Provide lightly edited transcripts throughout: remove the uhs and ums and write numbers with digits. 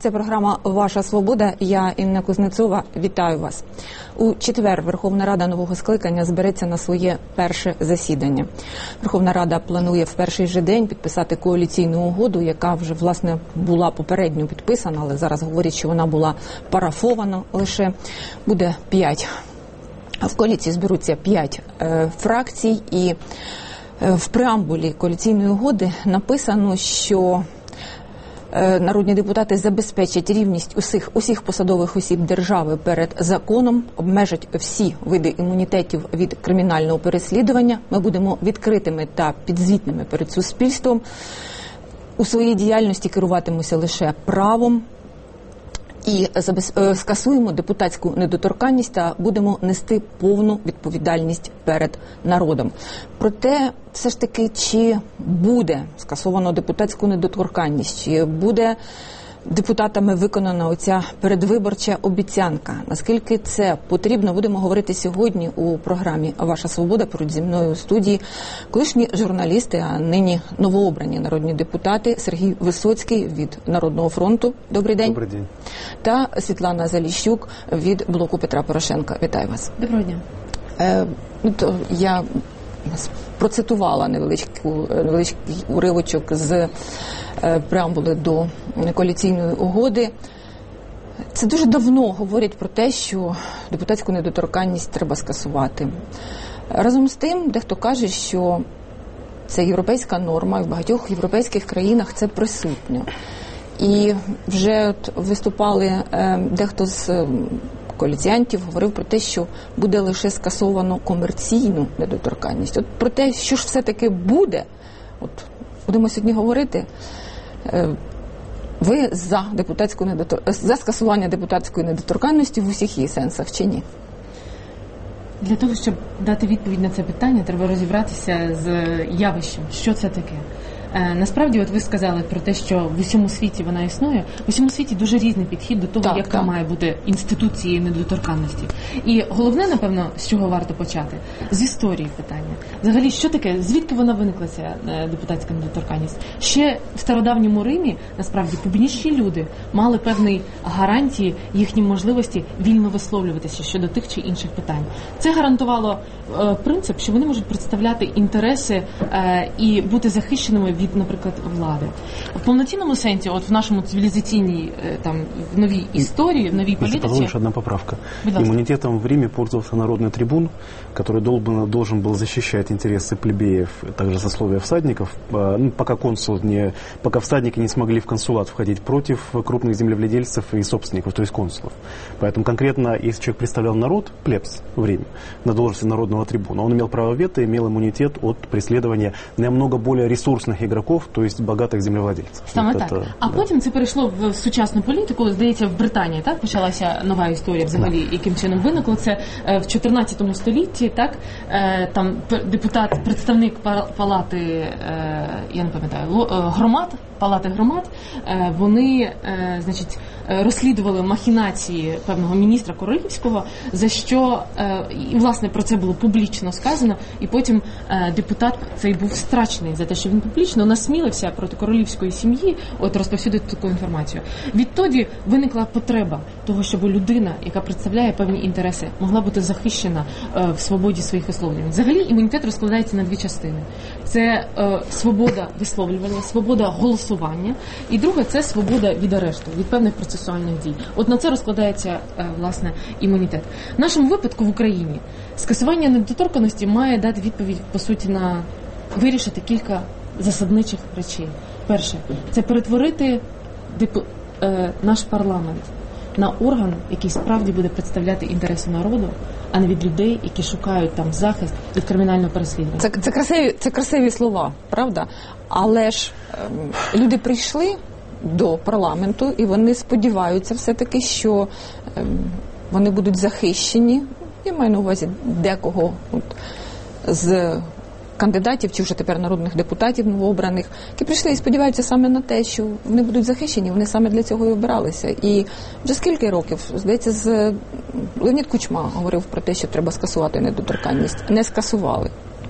Це програма «Ваша свобода». Я, Інна Кузнецова, вітаю вас. У четвер Верховна Рада нового скликання збереться на своє перше засідання. Верховна Рада планує в перший же день підписати коаліційну угоду, яка вже, власне, була попередньо підписана, але зараз говорять, що вона була парафована лише. Буде 5. В коаліції зберуться 5 фракцій, і в преамбулі коаліційної угоди написано, що народні депутати забезпечать рівність усіх посадових осіб держави перед законом, обмежать всі види імунітетів від кримінального переслідування. Ми будемо відкритими та підзвітними перед суспільством. У своїй діяльності керуватимуся лише правом. І скасуємо депутатську недоторканність та будемо нести повну відповідальність перед народом. Проте, все ж таки, чи буде скасовано депутатську недоторканність, чи буде депутатами виконана оця передвиборча обіцянка. Наскільки це потрібно, будемо говорити сьогодні у програмі «Ваша свобода». Поруч зі мною у студії колишні журналісти, а нині новообрані народні депутати Сергій Висоцький від Народного фронту. Добрий день. Добрий день. Та Світлана Заліщук від Блоку Петра Порошенка. Вітаю вас. Доброго дня. Я процитувала невеличкий уривочок з преамбули до коаліційної угоди. Це дуже давно говорять про те, що депутатську недоторканність треба скасувати. Разом з тим, дехто каже, що це європейська норма, і в багатьох європейських країнах це присутньо. І вже виступали дехто з коаліціянтів, говорив про те, що буде лише скасовано комерційну недоторканність. От про те, що ж все-таки буде, будемо сьогодні говорити. Ви за скасування депутатської недоторканності в усіх її сенсах чи ні? Для того, щоб дати відповідь на це питання, треба розібратися з явищем. Що це таке? Насправді, от ви сказали про те, що в усьому світі вона існує. В усьому світі дуже різний підхід до того, яка має бути інституція недоторканності. І головне, напевно, з чого варто почати? З історії питання. Взагалі, що таке? Звідки вона виникла, ця депутатська недоторканність? Ще в стародавньому Римі, насправді, публічні люди мали певні гарантії їхній можливості вільно висловлюватися щодо тих чи інших питань. Це гарантувало принцип, що вони можуть представляти інтереси і бути захищеними від, наприклад, влади. В повноцінному сенсі, от в нашому цивілізаційній, в новій історії, в новій політиці... Позволишь, одна поправка. Иммунитетом в Риме пользовался народный трибун, который должен был защищать интересы плебеев, также сословия всадников, пока всадники не смогли в консулат входить против крупных землевладельцев и собственников, то есть консулов. Поэтому конкретно, если человек представлял народ, плебс в Риме, на должности народного трибуна, он имел право вето, имел иммунитет от преследования намного более ресурсных игроков, то есть богатых землевладельцев. Саме так. А потім це перейшло в сучасну політику, здається, в Британії, так, почалася нова історія взагалі, яким чином виникло це в 14 столітті, так, там депутат, представник палати, я не пам'ятаю, палати громад, вони, значить, розслідували махінації певного міністра Королівського, за що, і, власне, про це було публічно сказано, і потім депутат цей був страчений за те, що він публічно насмілився проти королівської сім'ї розповсюдити таку інформацію. Відтоді виникла потреба того, щоб людина, яка представляє певні інтереси, могла бути захищена в свободі своїх висловлювань. Взагалі імунітет розкладається на дві частини. Це свобода висловлювання, свобода голосування, і друге – це свобода від арешту, від певних процесуальних дій. От на це розкладається, власне, імунітет. В нашому випадку в Україні скасування недоторканності має дати відповідь, по суті, на вирішити кілька засадничих речей. Перше – це перетворити наш парламент на орган, який справді буде представляти інтереси народу, а не від людей, які шукають там захист від кримінального переслідування. Це красиві слова, правда? Але ж люди прийшли до парламенту, і вони сподіваються все-таки, що вони будуть захищені. Я маю на увазі декого з кандидатів, чи вже тепер народних депутатів новообраних, які прийшли і сподіваються саме на те, що вони будуть захищені, вони саме для цього і обиралися. І вже скільки років, здається, Леонід Кучма говорив про те, що треба скасувати недоторканність. Не скасували.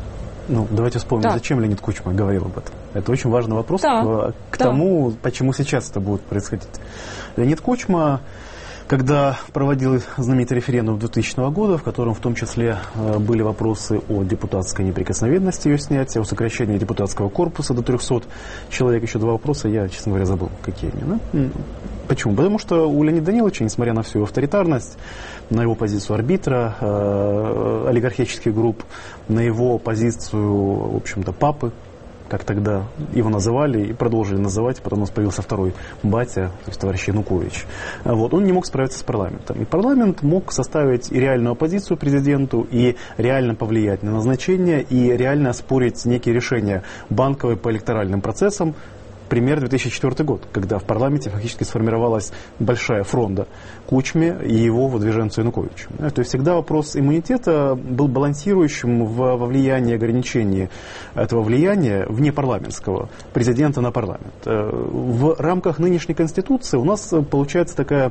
Ну, давайте вспомним, зачем Леонид Кучма говорил об этом. Это очень важный вопрос к тому, почему сейчас это будет происходить. Леонид Кучма, когда проводил знаменитый референдум 2000 года, в котором в том числе были вопросы о депутатской неприкосновенности, ее снятия, о сокращении депутатского корпуса до 300 человек, еще два вопроса, я, честно говоря, забыл, какие именно. Почему? Потому что у Леонида Даниловича, несмотря на всю его авторитарность, на его позицию арбитра олигархических групп, на его позицию, в общем-то, папы, как тогда его называли и продолжили называть, потом у нас появился второй батя, то есть товарищ Янукович. Вот, он не мог справиться с парламентом. И парламент мог составить и реальную оппозицию президенту, и реально повлиять на назначение, и реально оспорить некие решения Банковой по электоральным процессам. Пример 2004 год, когда в парламенте фактически сформировалась большая фронта Кучме и его выдвиженцу Януковичу. То есть всегда вопрос иммунитета был балансирующим во влиянии, ограничении этого влияния вне парламентского президента на парламент. В рамках нынешней Конституции у нас получается такая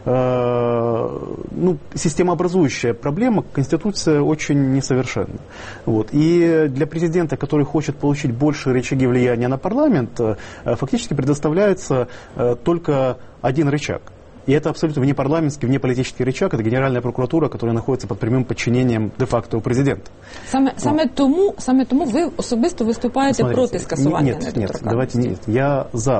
системообразующая проблема. Конституция очень несовершенна. Вот. И для президента, который хочет получить большие рычаги влияния на парламент, фактически предоставляется только один рычаг. И это абсолютно внепарламентский, внеполитический рычаг. Это Генеральная прокуратура, которая находится под прямим подчинением де-факто у президента. Саме тому ви особисто виступаєте проти скасування недоторканності. Нет, я за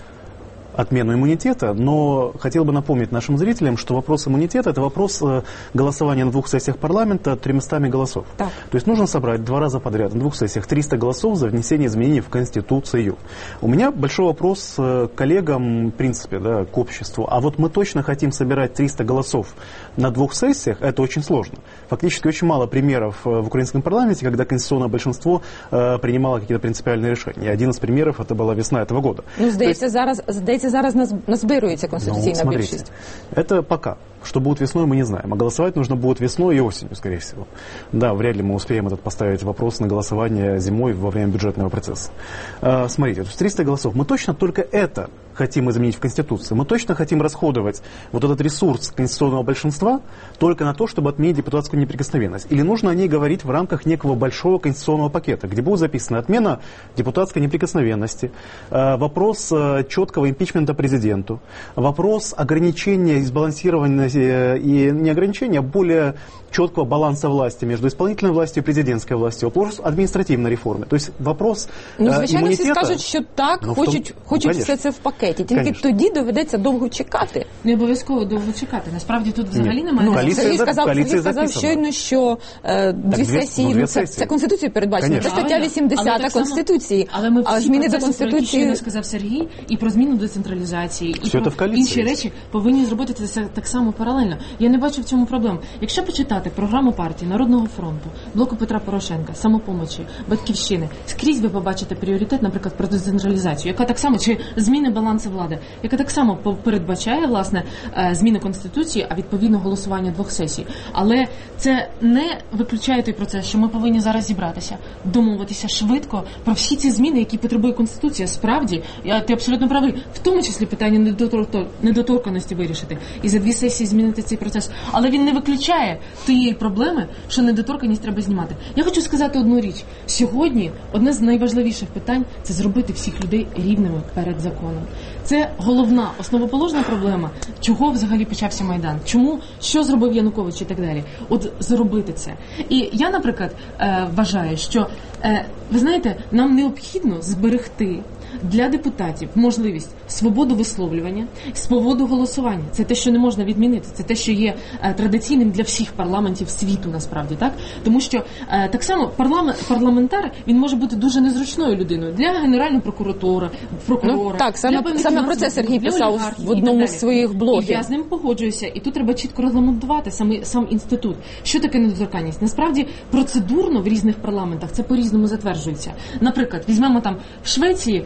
отмену иммунитета, но хотел бы напомнить нашим зрителям, что вопрос иммунитета – это вопрос голосования на двух сессиях парламента 300 голосов. Так. То есть нужно собрать 2 раза подряд на 2 сессиях 300 голосов за внесение изменений в Конституцию. У меня большой вопрос к коллегам, в принципе, да, к обществу. А вот мы точно хотим собирать 300 голосов на 2 сессиях, это очень сложно. Фактически очень мало примеров в украинском парламенте, когда конституционное большинство принимало какие-то принципиальные решения. Один из примеров – это была весна этого года. Ну, здається, зараз назбирується конституційна більшість. Это пока. Что будет весной, мы не знаем. А голосовать нужно будет весной и осенью, скорее всего. Да, вряд ли мы успеем поставить вопрос на голосование зимой во время бюджетного процесса. Смотрите, 300 голосов. Мы точно только это хотим изменить в Конституции. Мы точно хотим расходовать вот этот ресурс конституционного большинства только на то, чтобы отменить депутатскую неприкосновенность. Или нужно о ней говорить в рамках некого большого конституционного пакета, где будет записана отмена депутатской неприкосновенности, вопрос четкого импичмента президенту, вопрос ограничения и сбалансирования, и не ограничения, а более четкого баланса власти между исполнительной властью и президентской властью, вопрос административной реформы. То есть вопрос звичайно, иммунитета... всі скажуть, що так, хочуть все це в пакеті. Тільки тоді доведеться довго чекати. Не обов'язково довго чекати. Насправді тут взагалі немає. Сергій сказав щойно, що дві сесії, це Конституцією передбачено. Це стаття 80 Конституції. Але ми всі зміни до Конституції, про які сказав Сергій, і про зміну децентралізації, і про інші речі повинні зробити це так само паралельно. Я не бачу в цьому проблем. Якщо почитати програму партії Народного фронту, Блоку Петра Порошенка, Самопомочі, Батьківщини, скрізь ви побачите пріоритет, наприклад, про децентралізацію, яка так само, чи зміни балансу влади, яка так само передбачає, власне, зміни Конституції, а відповідно голосування 2 сесій. Але це не виключає той процес, що ми повинні зараз зібратися, домовитися швидко про всі ці зміни, які потребує Конституція. Справді, ти абсолютно правий, в тому числі питання недоторканності вирішити і за 2 сесії змінити цей процес. Але він не виключає тієї проблеми, що недоторканність треба знімати. Я хочу сказати одну річ. Сьогодні одне з найважливіших питань – це зробити всіх людей рівними перед законом. Це головна, основоположна проблема, чого взагалі почався Майдан. Чому, що зробив Янукович і так далі. От зробити це. І я, наприклад, вважаю, що, ви знаєте, нам необхідно зберегти для депутатів можливість свободу висловлювання, свободу голосування. Це те, що не можна відмінити. Це те, що є традиційним для всіх парламентів світу, насправді, так? Тому що так само парламентар, він може бути дуже незручною людиною для Генеральної прокуратури, прокурора. Так, саме про це Сергій писав в одному з своїх блогів. І я з ним погоджуюся. І тут треба чітко регламентувати сам інститут. Що таке недоторканність? Насправді, процедурно в різних парламентах це по-різному затверджується. Наприклад, візьмемо там в Швеції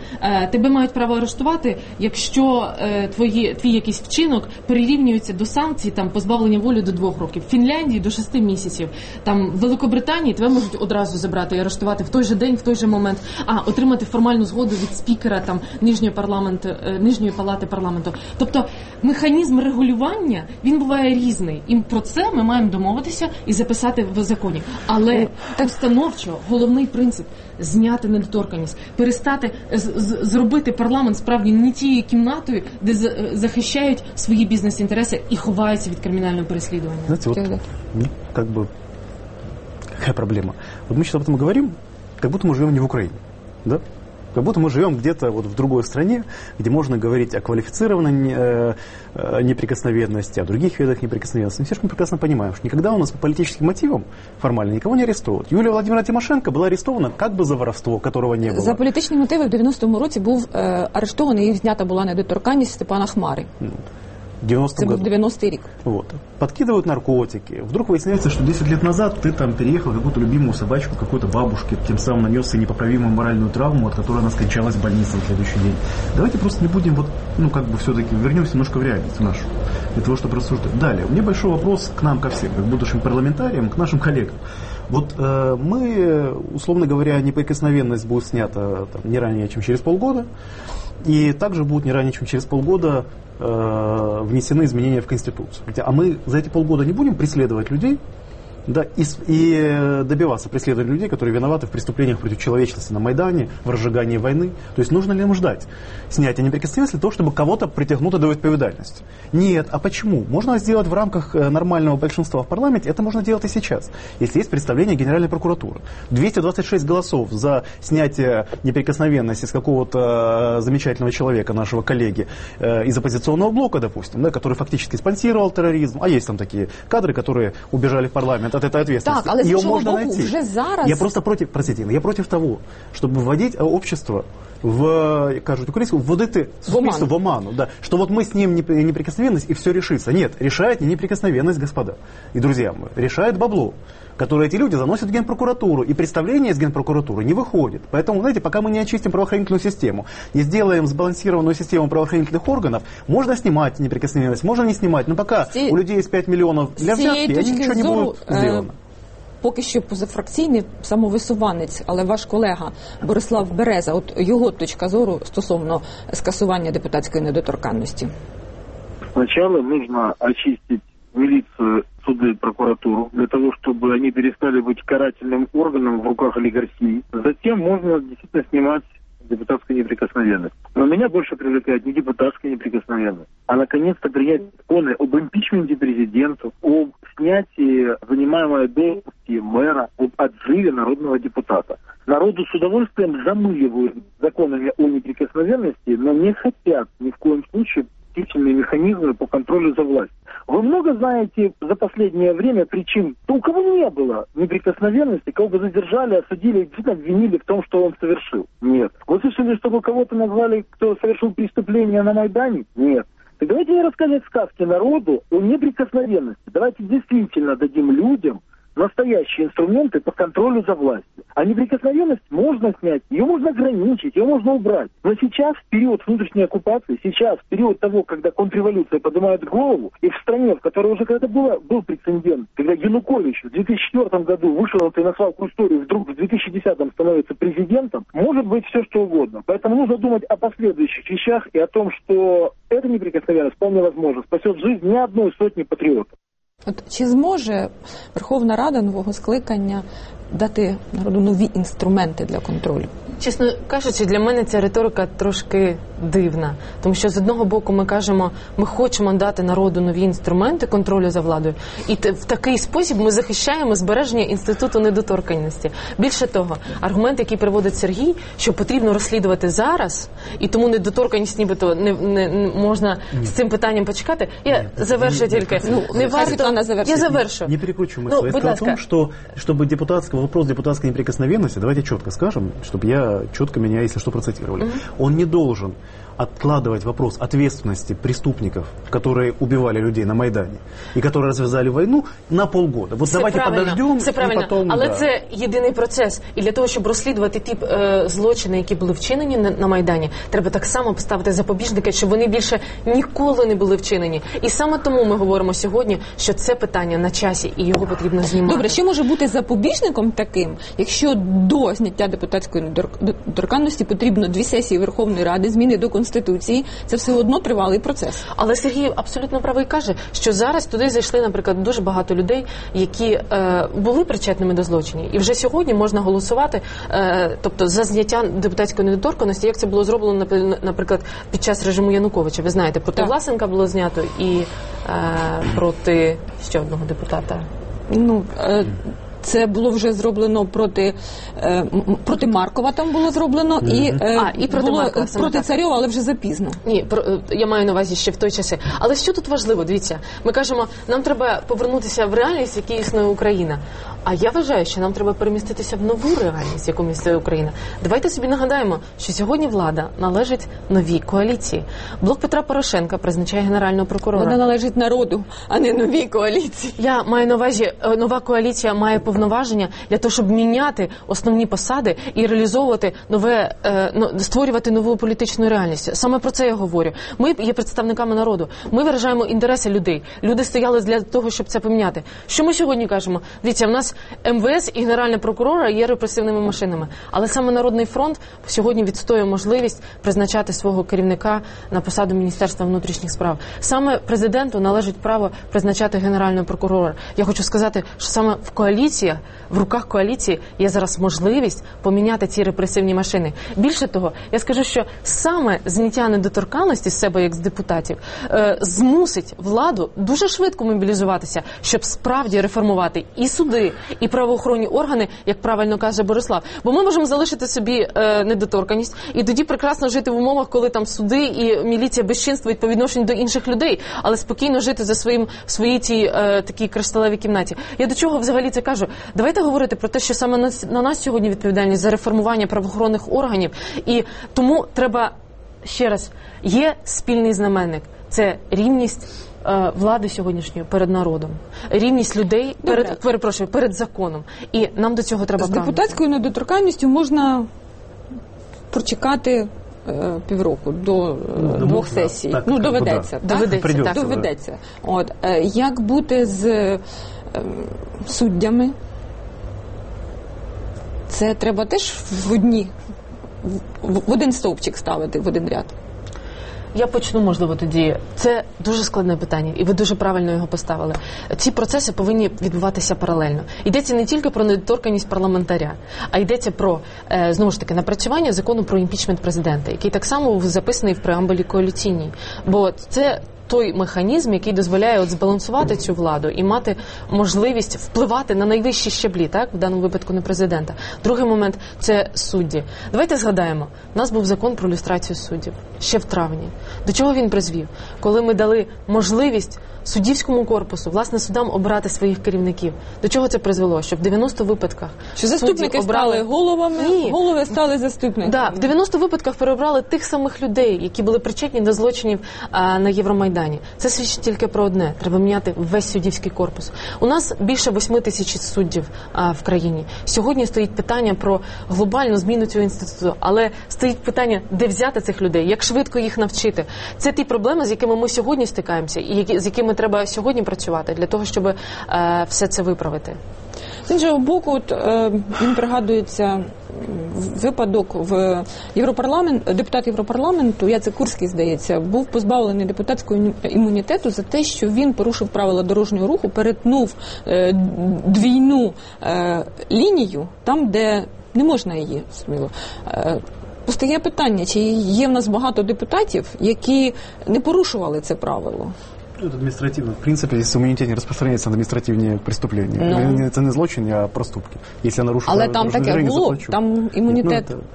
тебе мають право арештувати, якщо твій якийсь вчинок перерівнюється до санкцій, там позбавлення волі до 2 років. В Фінляндії до 6 місяців. Там в Великобританії тебе можуть одразу забрати і арештувати в той же день, в той же момент. Отримати формальну згоду від спікера там нижньої палати парламенту. Тобто механізм регулювання, він буває різний. І про це ми маємо домовитися і записати в законі. Але установчо головний принцип зняти недоторканність, перестати зробити парламент справді не тією кімнатою, де захищають свої бізнес-інтереси і ховаються від кримінального переслідування. Знаете, вот, как бы, какая проблема? Вот мы сейчас об этом говорим, как будто мы живем не в Украине, да? Как будто мы живем где-то вот в другой стране, где можно говорить о квалифицированной неприкосновенности, о других видах неприкосновенности. Но все же мы прекрасно понимаем, что никогда у нас по политическим мотивам формально никого не арестовывают. Юлия Владимировна Тимошенко была арестована как бы за воровство, которого не было. За політичні мотиви в 90-му році був арештований і знята була недоторканність Степана Хмари. Це був 90-й рік. Вот. Подкидывают наркотики. Вдруг выясняется, что 10 лет назад ты там переехал какую-то любимую собачку какой-то бабушке, тем самым нанес ей непоправимую моральную травму, от которой она скончалась в больнице на следующий день. Давайте просто не будем все-таки вернемся немножко в реальность нашу, для того, чтобы рассуждать. Далее, у меня большой вопрос к нам, ко всем, как будущим парламентариям, к нашим коллегам. Вот мы, условно говоря, неприкосновенность будет снята не ранее, чем через полгода, и также будет не ранее, чем через полгода внесены изменения в Конституцию. А мы за эти полгода не будем преследовать людей, да, и добиваться преследования людей, которые виноваты в преступлениях против человечности на Майдане, в разжигании войны. То есть нужно ли нам ждать снятия неприкосновенности для того, чтобы кого-то притягнуть до ответственности? Нет. А почему? Можно сделать в рамках нормального большинства в парламенте, это можно делать и сейчас, если есть представление Генеральной прокуратуры. 226 голосов за снятие неприкосновенности с какого-то замечательного человека, нашего коллеги из оппозиционного блока, допустим, да, который фактически спонсировал терроризм, а есть там такие кадры, которые убежали в парламент от этой ответственности. Так, але ее можно найти. Вже зараз... Я просто против, простите, я против того, чтобы вводить общество в, кажуть українською, вводити суспільство в оману, да, что вот мы снимем неприкосновенность и все решится. Нет, решает не неприкосновенность, господа и друзья мои, решает бабло, которое эти люди заносят в Генпрокуратуру, и представление из Генпрокуратуры не выходит. Поэтому, знаете, пока мы не очистим правоохранительную систему, не сделаем сбалансированную систему правоохранительных органов, можно снимать неприкосновенность, можно не снимать, но пока у людей есть 5 миллионов для взятки, они ничего не будут сделано. Поки що позафракційний самовисуванець, але ваш колега Борислав Береза, от його точка зору стосовно скасування депутатської недоторканності. Сначала нужно очистить милицию, суды, прокуратуру, для того, чтобы они перестали быть карательным органом в руках олигархии. Затем можно действительно снимать депутатскую неприкосновенность. Но меня больше привлекает не депутатская неприкосновенность, а наконец-то принять законы об импичменте президенту, об снятии занимаемой должности мэра, об отзыве народного депутата. Народу с удовольствием замыливают законами о неприкосновенности, но не хотят ни в коем случае действительные механизмы по контролю за властью. Вы много знаете за последнее время причин, то у кого не было неприкосновенности, кого бы задержали, осудили и действительно обвинили в том, что он совершил? Нет. Вы слышали, чтобы кого-то назвали, кто совершил преступление на Майдане? Нет. Так давайте не рассказывать сказки народу о неприкосновенности. Давайте действительно дадим людям настоящие инструменты по контролю за властью. А неприкосновенность можно снять, ее можно ограничить, ее можно убрать. Но сейчас, в период внутренней оккупации, сейчас, в период того, когда контрреволюция поднимает голову, и в стране, в которой уже когда был прецедент, когда Янукович в 2004 году вышел на свалку историю, вдруг в 2010 становится президентом, может быть все что угодно. Поэтому нужно думать о последующих вещах и о том, что эта неприкосновенность вполне возможно спасет жизнь не одной сотни патриотов. От чи зможе Верховна Рада нового скликання дати народу нові інструменти для контролю? Чесно кажучи, для мене ця риторика трошки дивна. Тому що з одного боку ми кажемо, ми хочемо дати народу нові інструменти контролю за владою. І в такий спосіб ми захищаємо збереження інституту недоторканності. Більше того, аргумент, який приводить Сергій, що потрібно розслідувати зараз, і тому недоторканність нібито не можна з цим питанням почекати. Я завершу тільки. Не варто... Я завершу. Не перекручу мысль. Я сказал о том, что чтобы вопрос депутатской неприкосновенности, давайте четко скажем, чтобы я четко меня, если что, процитировали, он не должен откладывать вопрос ответственности преступников, которые убивали людей на Майдане и которые развязали войну, на полгода. Вот давайте подождем, все правильно. потом... Але да. це єдиний процес. І для того, щоб розслідувати ті злочини, які були вчинені на Майдані, треба так само поставити запобіжники, щоб вони більше ніколи не були вчинені. І саме тому ми говоримо сьогодні, що це питання на часі і його потрібно знімати. Добре, що може бути запобіжником таким, якщо до зняття депутатської недоторканності потрібно 2 сесії Верховної Ради, зміни до Конституції, це все одно тривалий процес. Але Сергій абсолютно правий каже, що зараз туди зайшли, наприклад, дуже багато людей, які були причетними до злочинів. І вже сьогодні можна голосувати, тобто за зняття депутатської недоторканності, як це було зроблено, наприклад, під час режиму Януковича. Ви знаєте, проти Власенка було знято і проти ще одного депутата. Ну, це було вже зроблено проти Маркова, там було зроблено, і проти було Маркова, проти Царьова, але вже запізно. Ні, я маю на увазі ще в той часи. Але що тут важливо, дивіться, ми кажемо, нам треба повернутися в реальність, в якій існує Україна. А я вважаю, що нам треба переміститися в нову реальність, в яку існує Україна. Давайте собі нагадаємо, що сьогодні влада належить новій коаліції. Блок Петра Порошенка призначає генерального прокурора. Вона належить народу, а не новій коаліції. Я маю на увазі, нова коаліція має повноваження для того, щоб міняти основні посади і реалізовувати нове, створювати нову політичну реальність. Саме про це я говорю. Ми є представниками народу. Ми виражаємо інтереси людей. Люди стояли для того, щоб це поміняти. Що ми сьогодні кажемо? Дивіться, в нас МВС і Генеральна прокурора є репресивними машинами. Але саме Народний фронт сьогодні відстоює можливість призначати свого керівника на посаду Міністерства внутрішніх справ. Саме президенту належить право призначати Генерального прокурора. Я хочу сказати, що саме в коаліціях, в руках коаліції є зараз можливість поміняти ці репресивні машини. Більше того, я скажу, що саме зняття недоторканності з себе як з депутатів змусить владу дуже швидко мобілізуватися, щоб справді реформувати і суди, і правоохоронні органи, як правильно каже Борислав. Бо ми можемо залишити собі недоторканність і тоді прекрасно жити в умовах, коли там суди і міліція безчинствують по відношенню до інших людей, але спокійно жити за своїй цій такій кришталевій кімнаті. Я до чого взагалі це кажу? Давайте говорити про те, що саме на нас сьогодні відповідальність за реформування правоохоронних органів. І тому треба, ще раз, є спільний знаменник. Це рівність влади сьогоднішньої перед народом. Рівність людей перед законом. І нам до цього треба прагнути. З депутатською недоторканністю можна прочекати півроку до 2 сесій. Так, доведеться. Да. Так? Доведеться. От. Як бути з суддями? Це треба теж в один стовпчик ставити, в один ряд. Я почну, можливо, тоді. Це дуже складне питання, і ви дуже правильно його поставили. Ці процеси повинні відбуватися паралельно. Йдеться не тільки про недоторканність парламентаря, а йдеться про, знову ж таки, напрацювання закону про імпічмент президента, який так само записаний в преамбулі коаліційній. Бо це той механізм, який дозволяє збалансувати цю владу і мати можливість впливати на найвищі щаблі, так, в даному випадку не президента. Другий момент – це судді. Давайте згадаємо, у нас був закон про люстрацію суддів ще в травні. До чого він призвів? Коли ми дали можливість суддівському корпусу, власне, судам обирати своїх керівників. До чого це призвело? Що в 90 випадках що заступники стали головами, голови стали заступниками. Да, в 90 випадках переобрали тих самих людей, які були причетні до злочинів на Євромайдані. Це свідчить тільки про одне. Треба міняти весь суддівський корпус. У нас більше 8 тисяч суддів в країні. Сьогодні стоїть питання про глобальну зміну цього інституту, але стоїть питання, де взяти цих людей, як швидко їх навчити. Це ті проблеми, з якими ми сьогодні стикаємося і з якими треба сьогодні працювати для того, щоб все це виправити. З іншого боку, він пригадується випадок в депутат Європарламенту, Яцек Курський, здається, був позбавлений депутатського імунітету за те, що він порушив правила дорожнього руху, перетнув двійну лінію там, де не можна її сміло. Постає питання, чи є в нас багато депутатів, які не порушували це правило? Это административно. В принципе, если иммунитет не распространяется на административные преступления. Это не злочин, а проступки. Если я нарушу але там таке було, там імунітет.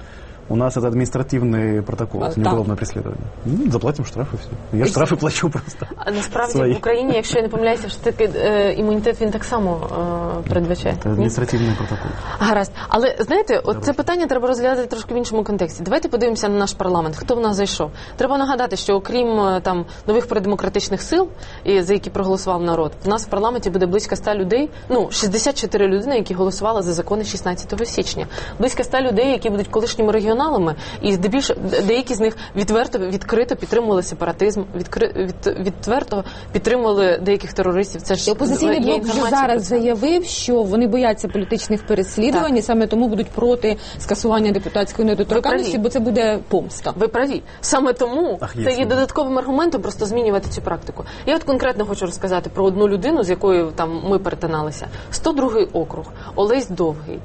У нас это административный протокол, это не уголовное преследование. Заплатим штраф и все. Я штрафи плачу просто. А насправді в Україні, якщо я не помиляюся, що таки імунітет він так само передбачає. Це адміністративний протокол. Гаразд. Але, знаєте, от це питання треба розглядати трошки в іншому контексті. Давайте подивимося на наш парламент. Хто в нас зайшов? Треба нагадати, що окрім там нових продемократичних сил, за які проголосував народ, в нас в парламенті буде близько 100 людей, 64 людини, які голосували за закони 16 січня. Близько 100 людей, які будуть колишніми регіоналами, і здебільшого деякі з них відкрито підтримували сепаратизм, відверто підтримували деяких терористів. Це ж опозиційний блок вже зараз заявив, що вони бояться політичних переслідувань, і саме тому будуть проти скасування депутатської недоторканності, бо це буде помста. Ви праві. Саме тому це є додатковим аргументом просто змінювати цю практику. Я от конкретно хочу розказати про одну людину, з якою там ми перетиналися. 102-й округ, Олесь Довгий.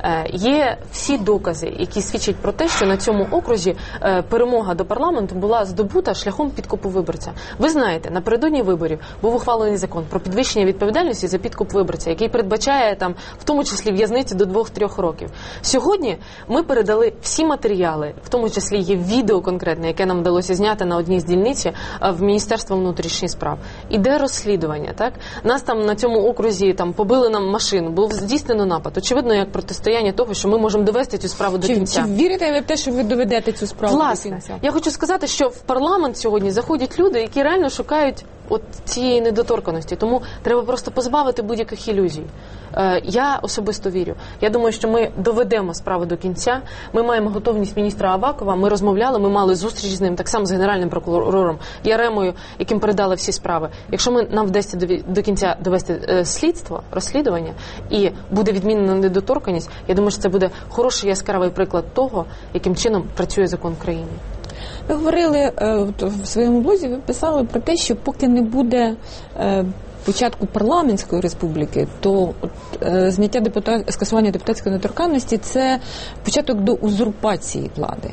Є всі докази, які свідчать про те, що на цьому окрузі перемога до парламенту була здобута шляхом підкупу виборця. Ви знаєте, напередодні виборів був ухвалений закон про підвищення відповідальності за підкуп виборця, який передбачає там, в тому числі в'язницю до 2-3 років. Сьогодні ми передали всі матеріали, в тому числі є відео конкретне, яке нам вдалося зняти на одній з дільниць в Міністерство внутрішніх справ. Іде розслідування, так? Нас там на цьому окрузі там побили нам машину, був здійснено напад. Очевидно, як протистояння того, що ми можемо довести цю справу до кінця. Чи вірите ви в те, що ви доведете цю справу до кінця? Я хочу сказати, що в парламент сьогодні заходять люди, які реально шукають от цієї недоторканості. Тому треба просто позбавити будь-яких ілюзій. Я особисто вірю. Я думаю, що ми доведемо справу до кінця. Ми маємо готовність міністра Авакова. Ми розмовляли, ми мали зустріч з ним, так само з генеральним прокурором Яремою, яким передали всі справи. Якщо нам вдасться до кінця довести слідство, розслідування, і буде відмінена недоторканність, я думаю, що це буде хороший яскравий приклад того, яким чином працює закон в країні. Ви говорили в своєму блозі, ви писали про те, що поки не буде початку парламентської республіки, то скасування депутатської недоторканності – це початок до узурпації влади.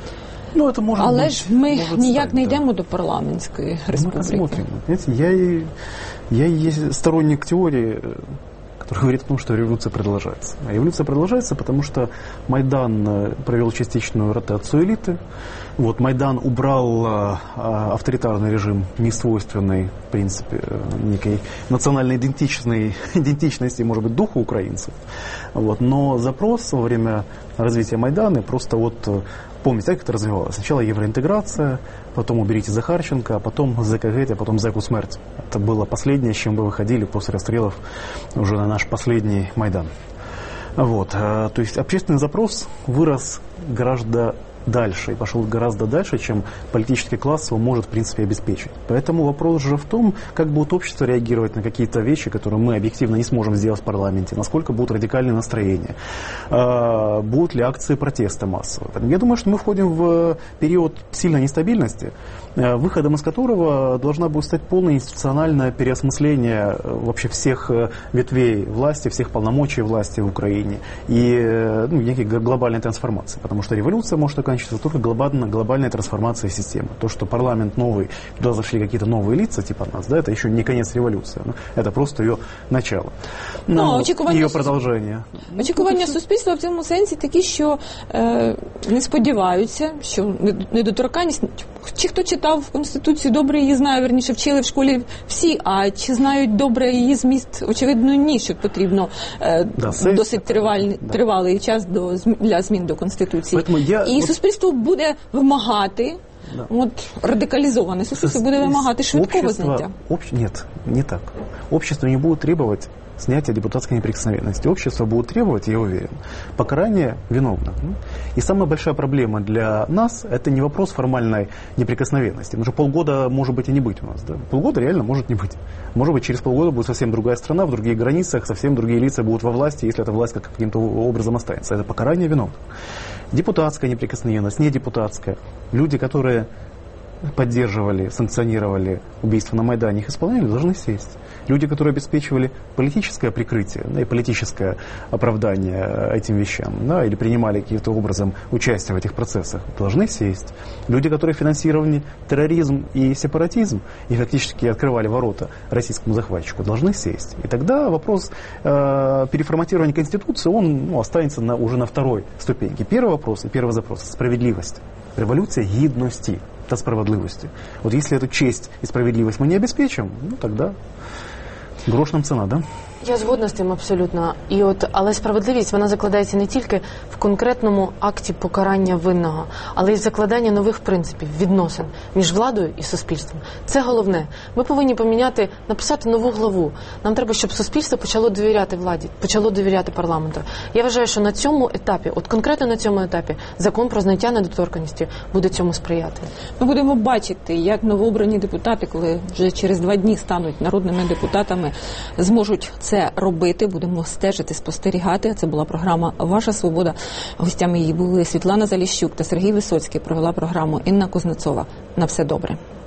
Але ж ми ніяк не йдемо до парламентської республіки. Мы посмотрим. Я есть сторонник теории, который говорит о том, что революция продолжается. А революция продолжается, потому что Майдан провел частичную ротацию элиты. Майдан убрал авторитарный режим, несвойственный, в принципе, некой национальной идентичности, может быть, духа украинцев. Но запрос во время развития Майдана просто помните, как это развивалось? Сначала евроинтеграция, потом уберите Захарченко, а потом ЗКГ, а потом зэку смерть. Это было последнее, с чем вы выходили после расстрелов уже на наш последний Майдан. То есть общественный запрос вырос гораздо дальше и пошел гораздо дальше, чем политический класс его может, в принципе, обеспечить. Поэтому вопрос же в том, как будет общество реагировать на какие-то вещи, которые мы объективно не сможем сделать в парламенте, насколько будут радикальные настроения, будут ли акции протеста массовые. Я думаю, что мы входим в период сильной нестабильности, выходом из которого должна будет стать полное институциональное переосмысление вообще всех ветвей власти, всех полномочий власти в Украине и некой глобальной трансформации. Потому что революция может оканчиваться только глобальной трансформацией системы. То, что парламент новый, туда зашли какие-то новые лица типа нас, это еще не конец революции. Это просто ее начало. Ее продовження. Очікування суспільства в цьому сенсі такі, що не сподіваються, що недоторканність, чи хто читав Конституцію, добре її знає, верніше вчили в школі всі, а чи знають добре її зміст, очевидно, ні, що потрібно досить тривалий час для змін до Конституції. І суспільство буде вимагати, радикализованное суспільство буде вимагати швидкого зняття. Нет, не так. Общество не будет требовать снятия депутатской неприкосновенности. Общество будет требовать, я уверен, покарания виновных. И самая большая проблема для нас – это не вопрос формальной неприкосновенности. Потому что полгода может быть и не быть у нас. Да? Полгода реально может не быть. Может быть, через полгода будет совсем другая страна, в других границах, совсем другие лица будут во власти, если эта власть каким-то образом останется. Это покарание виновных. Депутатская неприкосновенность, не депутатская. Люди, которые поддерживали, санкционировали убийства на Майдане, их исполняли, должны сесть. Люди, которые обеспечивали политическое прикрытие, да, и политическое оправдание этим вещам, да, или принимали каким-то образом участие в этих процессах, должны сесть. Люди, которые финансировали терроризм и сепаратизм и фактически открывали ворота российскому захватчику, должны сесть. И тогда вопрос переформатирования Конституции, он останется уже на второй ступеньке. Первый вопрос и первый запрос – справедливость. Революция гідності та справедливості. Вот если эту честь и справедливость мы не обеспечим, тогда грош нам ціна, да? Я згодна з тим абсолютно. Але справедливість, вона закладається не тільки в конкретному акті покарання винного, але й закладання нових принципів, відносин між владою і суспільством. Це головне. Ми повинні написати нову главу. Нам треба, щоб суспільство почало довіряти владі, почало довіряти парламенту. Я вважаю, що на цьому етапі, конкретно на цьому етапі, закон про зняття недоторканності буде цьому сприяти. Ми будемо бачити, як новообрані депутати, коли вже через 2 дні стануть народними депутатами, зможуть це робити. Будемо стежити, спостерігати. Це була програма «Ваша свобода». Гостями її були Світлана Заліщук та Сергій Висоцький. Провела програму Інна Кузнецова. На все добре.